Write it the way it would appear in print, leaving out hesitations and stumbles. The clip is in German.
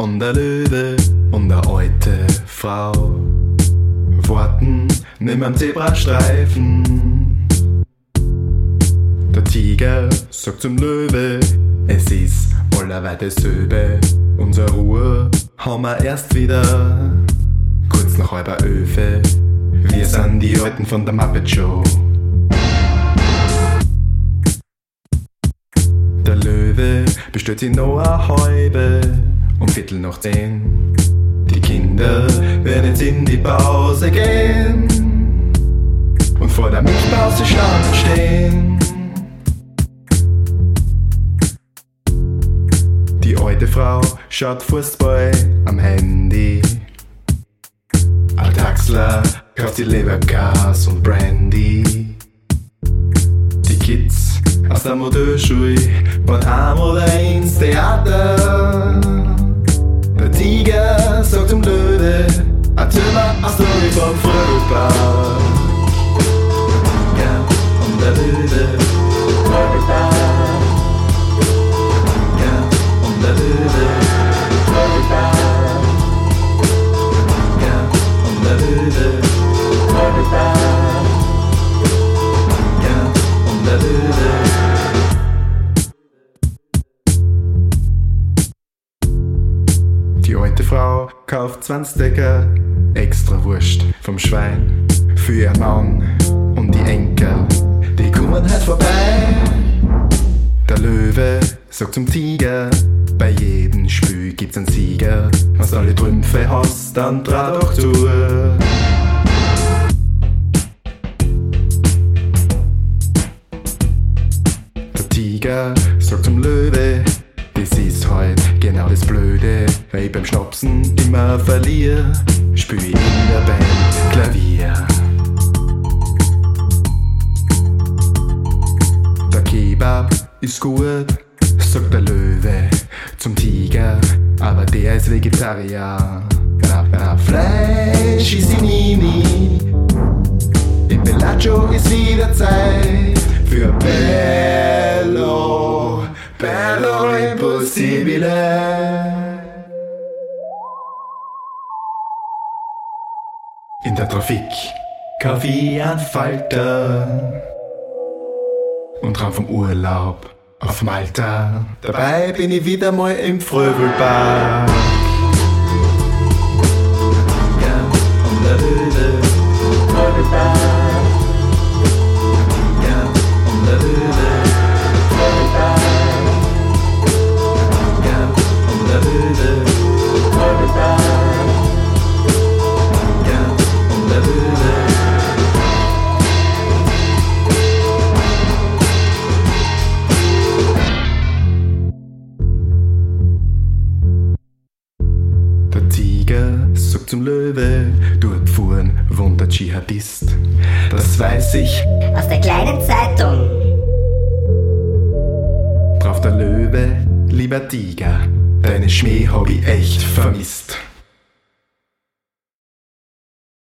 und der Löwe und der alte Frau warten neben am Zebrastreifen. Der Tiger sagt zum Löwe, es ist allerweil dasselbe. Unsere Ruhe haben wir erst wieder kurz nach 11:30. Wir sind die Alten von der Muppet Show. Der Löwe bestellt sich noch eine halbe um 9:15. Die Kinder werden jetzt in die Pause gehen und vor der Milchpause Schlange stehen. Die alte Frau schaut Fußball am Handy. Ein Taxler kauft die Leberkas und Brandy. Die Kids aus der Modellschule wollen heim oder ins Theater. Der Tiger sagt zum Löwe, erzähl mir eine Story vom Frödelpark. Ja, und der Löwe, Frödelpark. Ja, und der Löwe, Frödelpark. Ja, und der Löwe, Frödelpark. Ja, und der Löwe. Die alte Frau kauft 20 Decker extra Wurst vom Schwein für ihr Mann und die Enkel, die kommen halt vorbei. Der Löwe sagt zum Tiger, bei jedem Spiel gibt's einen Sieger. Wenn du alle Trümpfe hast, dann trau doch zu. Der Tiger sagt zum Löwe, das ist halt genau das Blöde, weil ich beim Schnapsen immer verliere, spiel ich in der Band Klavier. Der Kebab ist gut, sagt der Löwe zum Tiger, aber der ist Vegetarier. Fleisch ist in Nini, im Bellagio ist wieder Zeit für Bello, Bello Impossibile. In der Trafik kauf ich einen Falter und traum vom Urlaub auf Malta. Dabei bin ich wieder mal im Fröbelpark. Ja, und der Löwe, Fröbelpark. Ja, und der Löwe, Fröbelpark. Ja, und der Löwe, Fröbelpark. Ja, und der Löwe. Der Tiger sagt zum Löwe, dort fuhren wohnt der Dschihadist. Das weiß ich aus der kleinen Zeitung. Drauf der Löwe, lieber Tiger, deine Schmäh hab ich echt vermisst.